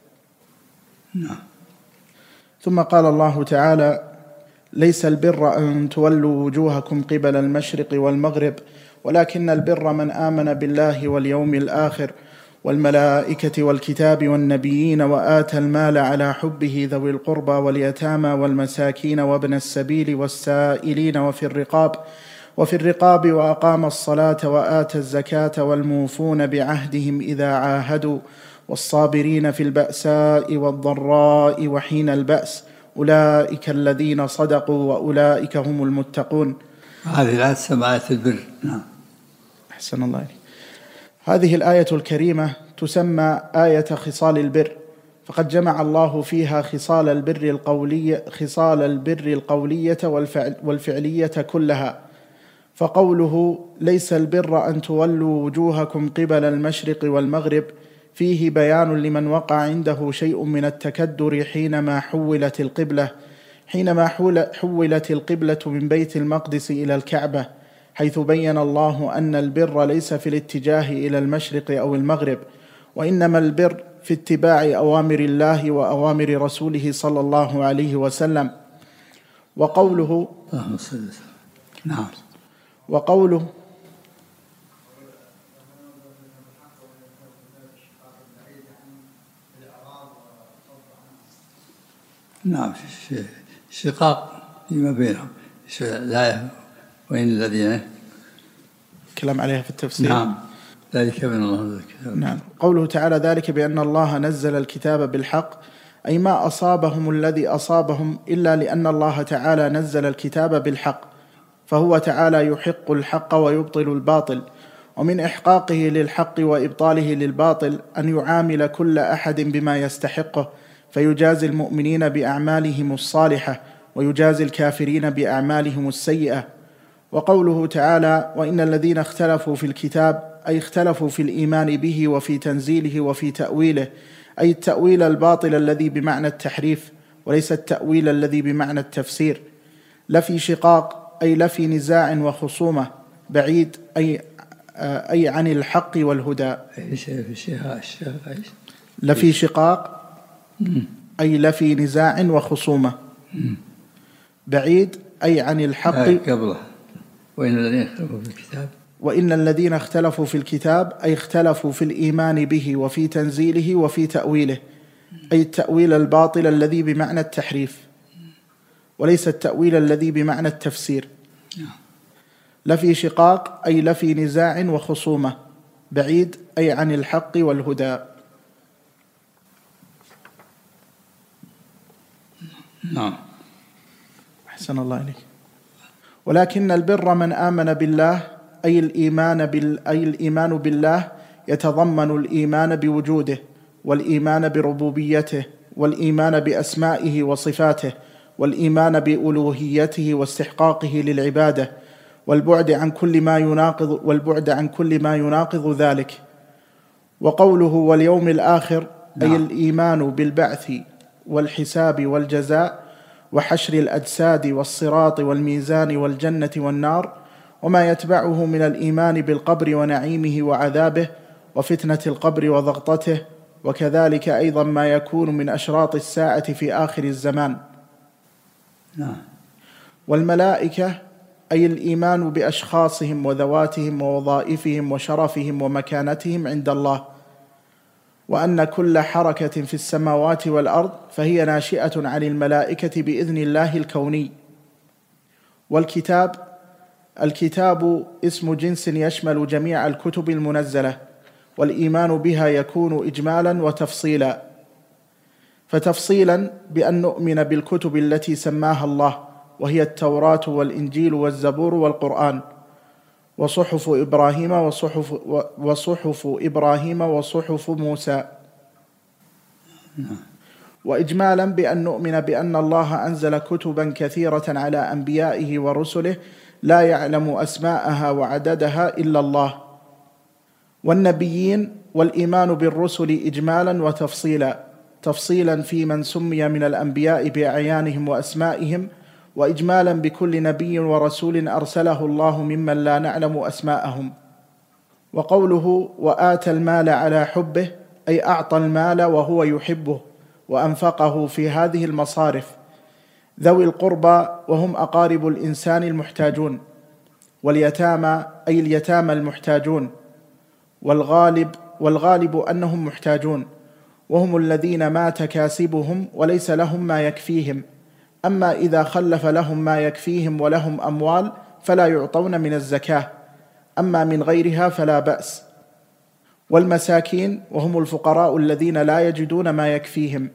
ثم قال الله تعالى: ليس البر أن تولوا وجوهكم قبل المشرق والمغرب ولكن البر من آمن بالله واليوم الآخر والملائكة والكتاب والنبيين وآتى المال على حبه ذوي القربى واليتامى والمساكين وابن السبيل والسائلين وفي الرقاب وأقام الصلاة وآتى الزكاة والموفون بعهدهم إذا عاهدوا والصابرين في البأساء والضراء وحين البأس أولئك الذين صدقوا وأولئك هم المتقون. هذه الآية تسمى آية البر. نعم. أحسن الله عليك. هذه الآية الكريمة تسمى آية خصال البر، فقد جمع الله فيها خصال البر القولية والفعلية كلها. فقوله: ليس البر أن تولوا وجوهكم قبل المشرق والمغرب، فيه بيان لمن وقع عنده شيء من التكدر حينما حولت القبلة من بيت المقدس إلى الكعبة، حيث بين الله أن البر ليس في الاتجاه إلى المشرق أو المغرب، وإنما البر في اتباع أوامر الله وأوامر رسوله صلى الله عليه وسلم. وقوله نعم. وقوله نعم شقاق فيما بينهم الآية وإن الذين كلام عليها في التفسير. نعم. ذلك بأن الله نزل الكتاب. نعم. قوله تعالى: ذلك بأن الله نزل الكتاب بالحق، أي ما أصابهم الذي أصابهم إلا لأن الله تعالى نزل الكتاب بالحق، فهو تعالى يحق الحق ويبطل الباطل. ومن إحقاقه للحق وإبطاله للباطل أن يعامل كل أحد بما يستحقه، فيجازي المؤمنين بأعمالهم الصالحة ويجازي الكافرين بأعمالهم السيئة. وقوله تعالى: وإن الذين اختلفوا في الكتاب، أي اختلفوا في الإيمان به وفي تنزيله وفي تأويله، أي التأويل الباطل الذي بمعنى التحريف، وليس التأويل الذي بمعنى التفسير. لفي شقاق، أي لفي نزاع وخصومة. بعيد، أي عن الحق والهدى. لفي شقاق، أي لفي نزاع وخصومة. بعيد، أي عن الحق. قبله وإن الذين اختلفوا في الكتاب، أي اختلفوا في الإيمان به وفي تنزيله وفي تأويله، أي التأويل الباطل الذي بمعنى التحريف، وليس التأويل الذي بمعنى التفسير. لفي شقاق، أي لفي نزاع وخصومة. بعيد، أي عن الحق والهدى. نعم. أحسن الله إليك. ولكن البر من آمن بالله، أي الإيمان بالله يتضمن الإيمان بوجوده والإيمان بربوبيته والإيمان بأسمائه وصفاته والإيمان بألوهيته واستحقاقه للعبادة والبعد عن كل ما يناقض ذلك. وقوله واليوم الآخر، أي الإيمان بالبعث والحساب والجزاء وحشر الأجساد والصراط والميزان والجنة والنار وما يتبعه من الإيمان بالقبر ونعيمه وعذابه وفتنة القبر وضغطته، وكذلك أيضا ما يكون من أشراط الساعة في آخر الزمان. والملائكة أي الإيمان بأشخاصهم وذواتهم ووظائفهم وشرفهم ومكانتهم عند الله، وأن كل حركة في السماوات والأرض فهي ناشئة عن الملائكة بإذن الله الكوني. الكتاب اسم جنس يشمل جميع الكتب المنزلة، والإيمان بها يكون إجمالا وتفصيلا. فتفصيلا بأن نؤمن بالكتب التي سماها الله، وهي التوراة والإنجيل والزبور والقرآن وصحف إبراهيم وصحف موسى. وإجمالا بأن نؤمن بأن الله أنزل كتبا كثيرة على أنبيائه ورسله لا يعلم أسماءها وعددها إلا الله. والنبيين والإيمان بالرسل إجمالا وتفصيلا، تفصيلا في من سمي من الأنبياء بأعيانهم وأسمائهم، وإجمالا بكل نبي ورسول أرسله الله ممن لا نعلم أسماءهم. وقوله وآتى المال على حبه أي أعطى المال وهو يحبه وأنفقه في هذه المصارف: ذوي القربى وهم أقارب الإنسان المحتاجون، واليتامى أي اليتامى المحتاجون، والغالب أنهم محتاجون، وهم الذين مات كاسبهم وليس لهم ما يكفيهم. أما إذا خلف لهم ما يكفيهم ولهم أموال فلا يعطون من الزكاة، أما من غيرها فلا بأس. والمساكين وهم الفقراء الذين لا يجدون ما يكفيهم.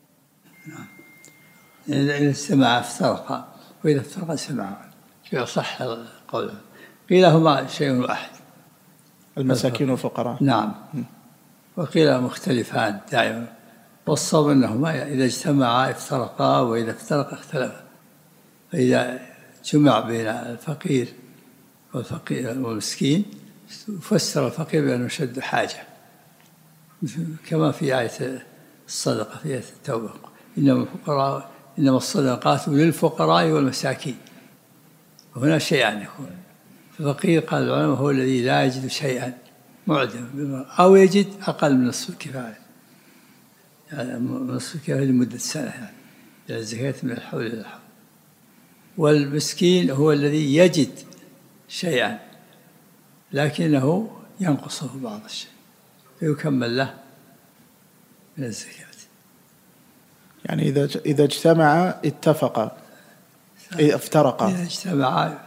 إذا اجتمع افترقا، وإذا افترقا اجتمعا، يصح القول. قيل هما شيء واحد، المساكين والفقراء. نعم. وقيل مختلفان دائما، والصواب أنهما إذا اجتمعا افترقا، وإذا افترقا اختلفا. فإذا جمع بين الفقير والمسكين فسر الفقير بأنه شد حاجة، كما في آية الصدقة في آية التوبة: إنما الصدقات للفقراء والمساكين. وهنا شيئان يكون. الفقير قال العلماء هو الذي لا يجد شيئا معدم، أو يجد أقل من نصف الكفاية، يعني نصف الكفاية لمدة سنة، يعني الزكاة من الحول إلى الحول. والمسكين هو الذي يجد شيئا لكنه ينقصه بعض الشيء فيكمل له من الزكاة. يعني إذا اجتمعا اتفقا، إذا افترقا. إذا اجتمعا،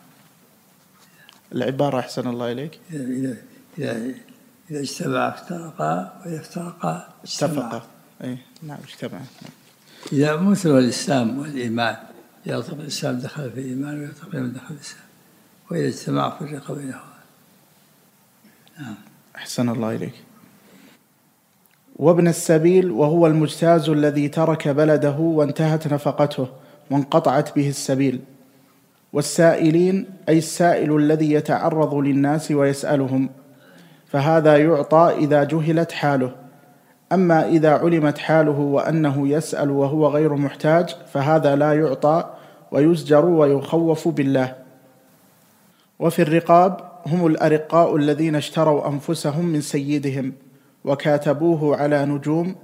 العبارة أحسن الله إليك، إذا اجتمعا افترقا، وإذا افترقا اتفقا. أي نعم، اجتمعا. إذا مثل الإسلام والإيمان، إذا طبق الإسلام دخل في الإيمان، وإذا طبق الإيمان دخل في الإسلام، وإذا اجتمع فرق بينهما. نعم. أحسن الله إليك. وابن السبيل وهو المجتاز الذي ترك بلده وانتهت نفقته وانقطعت به السبيل. والسائلين أي السائل الذي يتعرض للناس ويسألهم، فهذا يعطى إذا جهلت حاله. أما إذا علمت حاله وأنه يسأل وهو غير محتاج فهذا لا يعطى، ويزجر ويخوف بالله. وفي الرقاب هم الأرقاء الذين اشتروا أنفسهم من سيدهم وكاتبوه على نجوم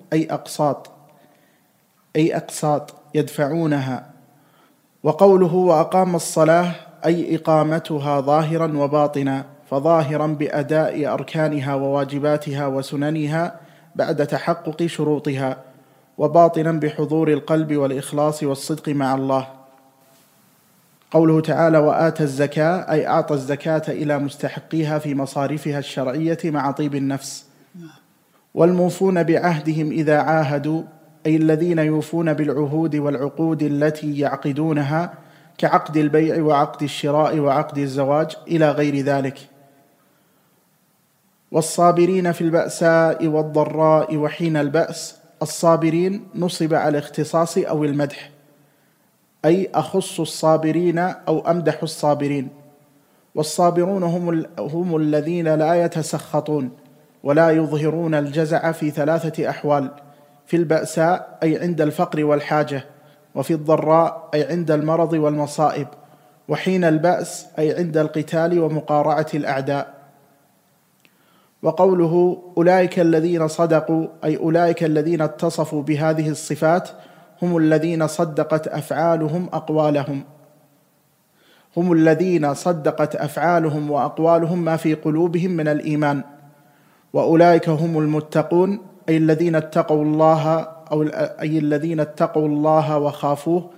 أي أقساط يدفعونها. وقوله وأقام الصلاة أي إقامتها ظاهرا وباطنا، فظاهرا بأداء أركانها وواجباتها وسننها بعد تحقق شروطها، وباطنا بحضور القلب والإخلاص والصدق مع الله. قوله تعالى وآتى الزكاة أي أعطى الزكاة إلى مستحقيها في مصارفها الشرعية مع طيب النفس. والموفون بعهدهم إذا عاهدوا أي الذين يوفون بالعهود والعقود التي يعقدونها، كعقد البيع وعقد الشراء وعقد الزواج إلى غير ذلك. والصابرين في البأساء والضراء وحين البأس. الصابرين نصب على الاختصاص أو المدح، أي أخص الصابرين أو أمدح الصابرين. والصابرون هم الذين لا يتسخطون ولا يظهرون الجزع في 3 أحوال: في البأساء أي عند الفقر والحاجة، وفي الضراء أي عند المرض والمصائب، وحين البأس أي عند القتال ومقارعة الأعداء. وقوله أولئك الذين صدقوا أي أولئك الذين اتصفوا بهذه الصفات هم الذين صدقت أفعالهم أقوالهم، هم الذين صدقت أفعالهم وأقوالهم ما في قلوبهم من الإيمان. وأولئك هم المتقون أي الذين اتقوا الله أي الذين اتقوا الله وخافوه،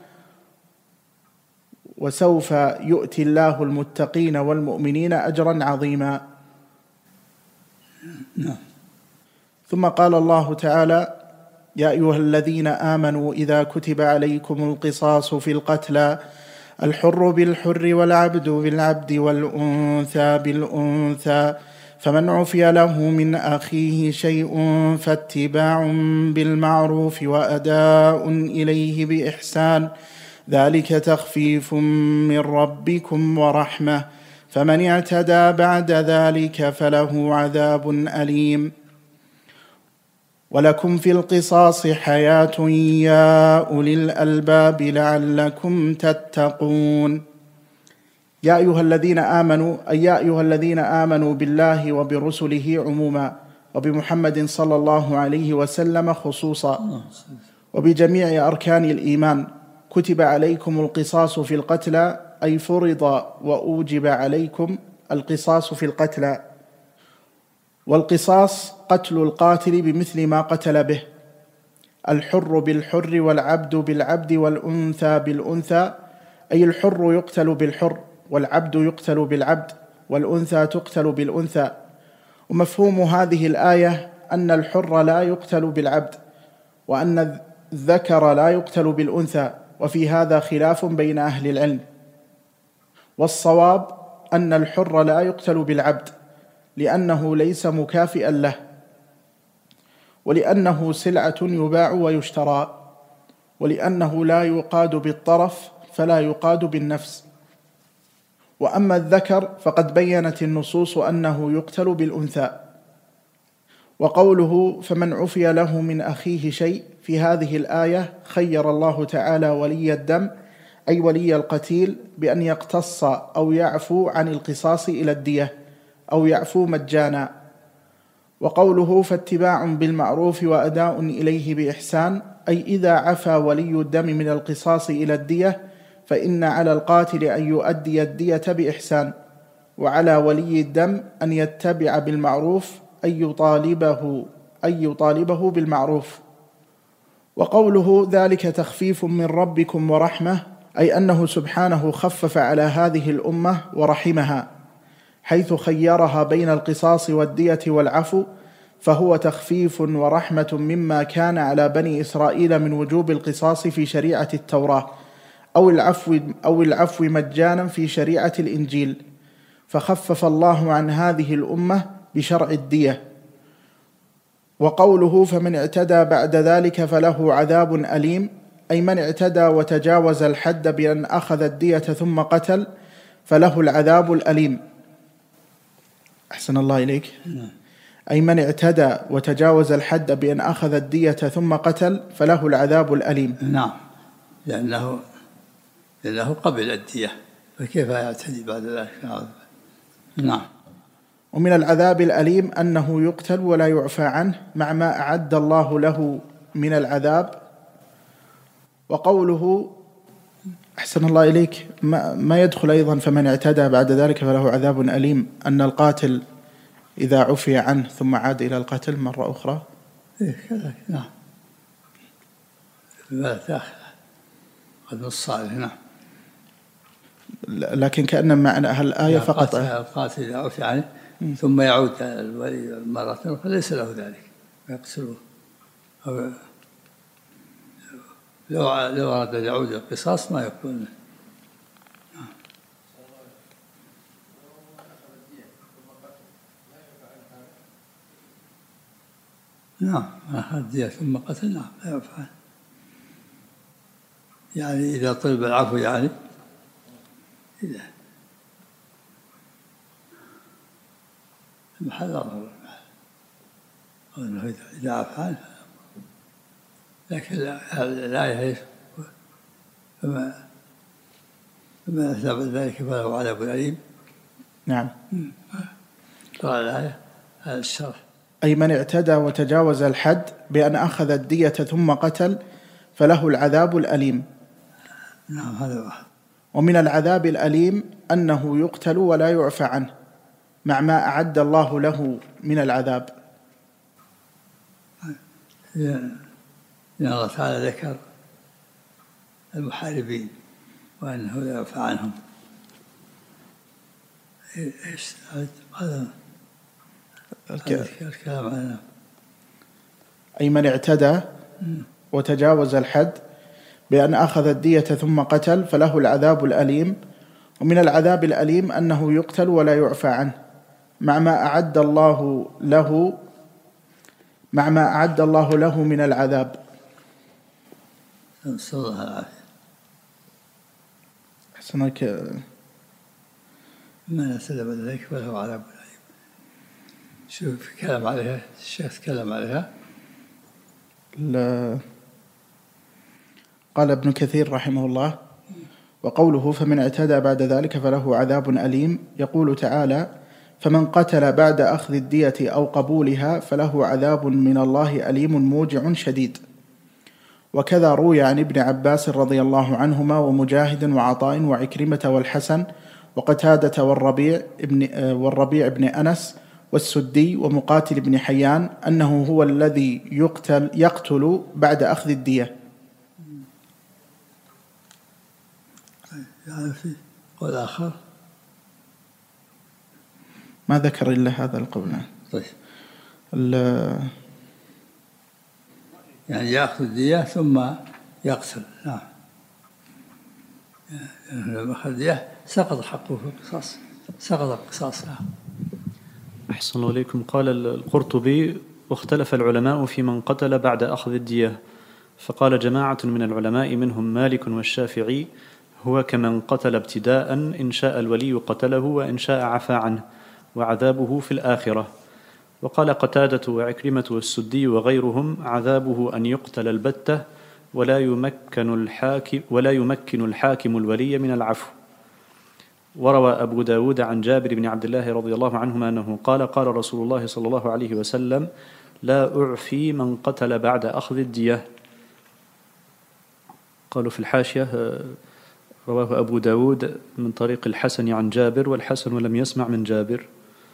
وسوف يؤتي الله المتقين والمؤمنين أجرا عظيما. ثم قال الله تعالى: يا أيها الذين آمنوا إذا كتب عليكم القصاص في القتلى الحر بالحر والعبد بالعبد والأنثى بالأنثى فمن عفي له من أخيه شيء فاتباع بالمعروف وأداء إليه بإحسان ذلك تخفيف من ربكم ورحمة فمن اعتدى بعد ذلك فله عذاب أليم. ولكم في القصاص حياة يا أولي الألباب لعلكم تتقون. يا أيها الذين آمنوا أي يا أيها الذين آمنوا بالله وبرسله عموما، وبمحمد صلى الله عليه وسلم خصوصا، وبجميع أركان الإيمان، كتب عليكم القصاص في القتلى أي فرض وأوجب عليكم القصاص في القتلى. والقصاص قتل القاتل بمثل ما قتل به، الحر بالحر والعبد بالعبد والأنثى بالأنثى، أي الحر يقتل بالحر والعبد يقتل بالعبد والأنثى تقتل بالأنثى. ومفهوم هذه الآية أن الحر لا يقتل بالعبد، وأن الذكر لا يقتل بالأنثى، وفي هذا خلاف بين أهل العلم. والصواب أن الحر لا يقتل بالعبد لأنه ليس مكافئا له، ولأنه سلعة يباع ويشترى، ولأنه لا يقاد بالطرف فلا يقاد بالنفس. وأما الذكر فقد بينت النصوص أنه يقتل بالأنثى. وقوله فمن عفي له من أخيه شيء في هذه الآية خير الله تعالى ولي الدم أي ولي القتيل بأن يقتص أو يعفو عن القصاص إلى الدية أو يعفو مجانا. وقوله فاتباع بالمعروف وأداء إليه بإحسان أي إذا عفا ولي الدم من القصاص إلى الدية فإن على القاتل أن يؤدي الدية بإحسان، وعلى ولي الدم أن يتبع بالمعروف أي يطالبه بالمعروف. وقوله ذلك تخفيف من ربكم ورحمة أي أنه سبحانه خفف على هذه الأمة ورحمها، حيث خيرها بين القصاص والدية والعفو، فهو تخفيف ورحمة مما كان على بني إسرائيل من وجوب القصاص في شريعة التوراة أو العفو مجانا في شريعة الإنجيل، فخفف الله عن هذه الأمة بشرع الدية. وقوله فمن اعتدى بعد ذلك فله عذاب أليم أي من اعتدى وتجاوز الحد بأن أخذ الدية ثم قتل فله العذاب الأليم. أحسن الله إليك. أي من اعتدى وتجاوز الحد بأن أخذ الدية ثم قتل فله العذاب الأليم. نعم، لأنه قبل الدية، فكيف يعتدي بعد ذلك؟ نعم. ومن العذاب الأليم أنه يقتل ولا يعفى عنه مع ما أعد الله له من العذاب. وقوله أحسن الله إليك ما يدخل أيضا فمن اعتدى بعد ذلك فله عذاب أليم أن القاتل إذا عفي عنه ثم عاد إلى القتل مرة أخرى؟ كذلك. نعم، لا تأخذ قد الصالح. نعم، لكن كأن معنى الآية فقط القاتل إذا عفي عنه ثم يعود الولي مرة أخرى فليس له ذلك يقتله. لو أراد أن يعود القصاص ما يكون. نعم، أخذ الدية ثم قتل، نعم لا يعفى عنه. يعني إذا طلب العفو، يعني إذا محل ضرر أنه إذا عفى عنه. لكن الآية فمن فمن أثاب ذلك فله عذاب أليم. نعم. قال الآية هذا الشرح. أي من اعتدى وتجاوز الحد بأن أخذ الدية ثم قتل فله العذاب الأليم. نعم هذا واحد. ومن العذاب الأليم أنه يقتل ولا يعفى عنه مع ما أعد الله له من العذاب. لأن الله تعالى ذكر المحاربين وأنه لا يعفى عنهم. إيش هذا الكلام عنه. أي من اعتدى وتجاوز الحد بأن أخذ الدية ثم قتل فله العذاب الأليم. ومن العذاب الأليم أنه يقتل ولا يعفى عنه مع ما أعد الله له من العذاب. نسأل الله العافية. حسنك. من سلم ذلك فله عذاب أليم. شوف كلام عليها الشيخ تكلم عليها. قال ابن كثير رحمه الله: وقوله فمن اعتدى بعد ذلك فله عذاب أليم، يقول تعالى: فمن قتل بعد أخذ الدية أو قبولها فله عذاب من الله أليم موجع شديد. وكذا روي عن ابن عباس رضي الله عنهما ومجاهد وعطاء وعكرمة والحسن وقتادة والربيع بن أنس والسدي ومقاتل بن حيان أنه هو الذي يقتل بعد أخذ الدية. يعني في قول آخر ما ذكر إلا هذا القول. طيب. يعني يأخذ الدية ثم يقتل. نعم. يعني لما أخذ الدية سقط حقه في القصاص. سقط القصاص. نعم. أحسن الله إليكم. قال القرطبي: واختلف العلماء في من قتل بعد أخذ الدية، فقال جماعة من العلماء منهم مالك والشافعي: هو كمن قتل ابتداء، إن شاء الولي قتله وإن شاء عفى عنه، وعذابه في الآخرة. وقال قتادة وعكرمة والسدي وغيرهم: عذابه أن يقتل البتة ولا يمكن الحاكم الولي من العفو. وروى أبو داود عن جابر بن عبد الله رضي الله عنهما أنه قال: قال رسول الله صلى الله عليه وسلم: لا أعفي من قتل بعد أخذ الدية. قالوا في الحاشية: رواه أبو داود من طريق الحسن عن جابر، والحسن لم يسمع من جابر.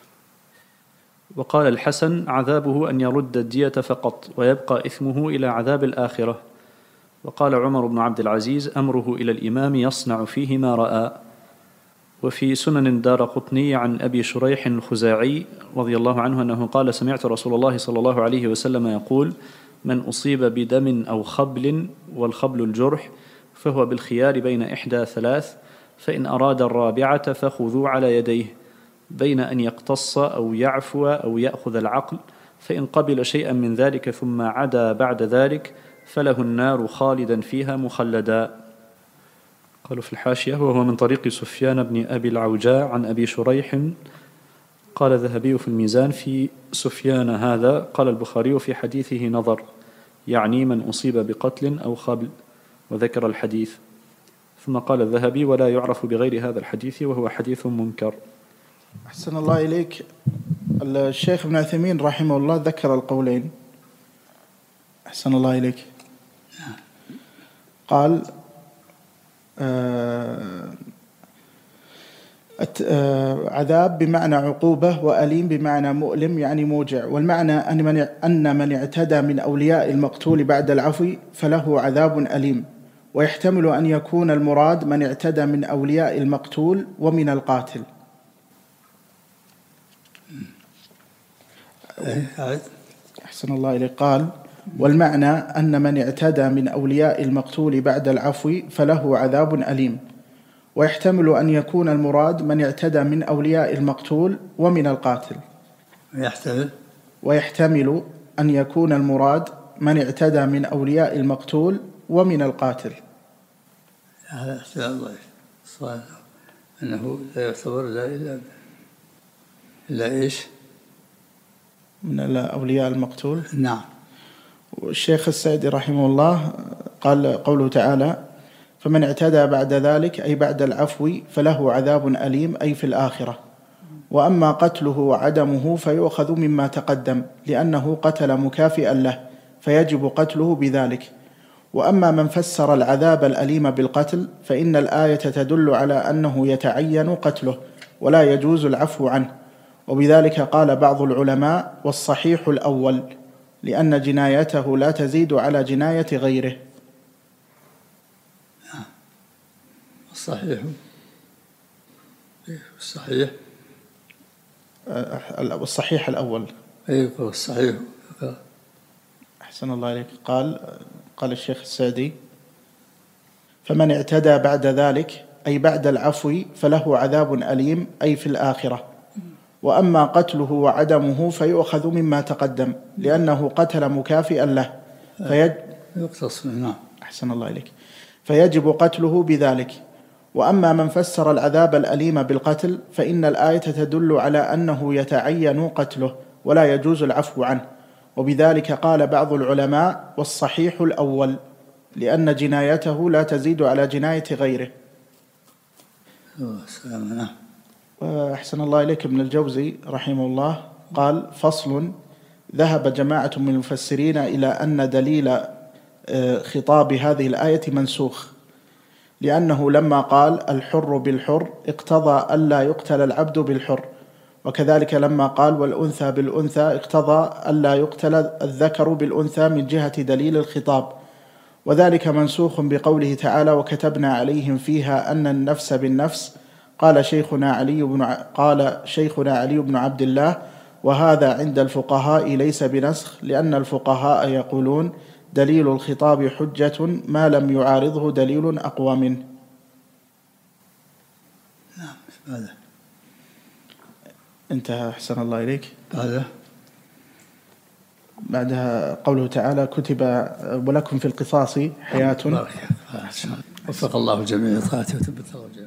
وقال الحسن: عذابه أن يرد الدية فقط، ويبقى إثمه إلى عذاب الآخرة. وقال عمر بن عبد العزيز: أمره إلى الإمام يصنع فيه ما رأى. وفي سنن الدارقطني عن أبي شريح الخزاعي رضي الله عنه أنه قال: سمعت رسول الله صلى الله عليه وسلم يقول: من أصيب بدم أو خبل، والخبل الجرح، فهو بالخيار بين إحدى ثلاث، فإن أراد الرابعة فخذوا على يديه، بين أن يقتص أو يعفو أو يأخذ العقل، فإن قبل شيئا من ذلك ثم عدا بعد ذلك فله النار خالدا فيها مخلدا. قالوا في الحاشية: وهو من طريق سفيان بن أبي العوجاء عن أبي شريح. قال الذهبي في الميزان: في سفيان هذا قال البخاري في حديثه نظر، يعني من أصيب بقتل أو خبل، وذكر الحديث. ثم قال الذهبي: ولا يعرف بغير هذا الحديث وهو حديث منكر. أحسن الله إليك. الشيخ ابن عثيمين رحمه الله ذكر القولين. أحسن الله إليك. قال: عذاب بمعنى عقوبة، وأليم بمعنى مؤلم يعني موجع. والمعنى أن من اعتدى من أولياء المقتول بعد العفو فله عذاب أليم، ويحتمل أن يكون المراد من اعتدى من أولياء المقتول ومن القاتل. أحسن الله إليك. قال: والمعنى أن من اعتدى من أولياء المقتول بعد العفو فله عذاب أليم، ويحتمل أن يكون المراد من اعتدى من أولياء المقتول ومن القاتل. ويحتمل أن يكون المراد من اعتدى من أولياء المقتول ومن القاتل. هذا احتمال ضعيف، أنه لا يعتبر إلا إيش؟ من أولياء المقتول. نعم. والشيخ السعدي رحمه الله قال: قوله تعالى: فمن اعتدى بعد ذلك أي بعد العفو فله عذاب أليم أي في الآخرة. وأما قتله وعدمه فيؤخذ مما تقدم لأنه قتل مكافئا له فيجب قتله بذلك. وأما من فسر العذاب الأليم بالقتل فإن الآية تدل على أنه يتعين قتله ولا يجوز العفو عنه، وبذلك قال بعض العلماء: والصحيح الأول، لأن جنايته لا تزيد على جناية غيره. الصحيح الأول. أي الصحيح. أحسن الله إليك. قال الشيخ السعدي: فمن اعتدى بعد ذلك أي بعد العفو فله عذاب أليم أي في الآخرة. وأما قتله وعدمه فيؤخذ مما تقدم لأنه قتل مكافئا له أحسن الله إليك، فيجب قتله بذلك. وأما من فسر العذاب الأليم بالقتل فإن الآية تدل على أنه يتعين قتله ولا يجوز العفو عنه، وبذلك قال بعض العلماء: والصحيح الأول، لأن جنايته لا تزيد على جناية غيره. أحسن الله إليك. ابن الجوزي رحمه الله قال: فصل: ذهب جماعة من المفسرين إلى أن دليل خطاب هذه الآية منسوخ، لأنه لما قال الحر بالحر اقتضى ألا يقتل العبد بالحر، وكذلك لما قال والأنثى بالأنثى اقتضى ألا يقتل الذكر بالأنثى من جهة دليل الخطاب، وذلك منسوخ بقوله تعالى: وكتبنا عليهم فيها أن النفس بالنفس. قال شيخنا علي بن عبد الله: وهذا عند الفقهاء ليس بنسخ، لأن الفقهاء يقولون دليل الخطاب حجة ما لم يعارضه دليل أقوى منه. هذا انتهى. أحسن الله إليك. هذا بعدها قوله تعالى: كتب ولكم في القصاص حياة. وفق الله الجميع لطاعته وثبت الله الجميع.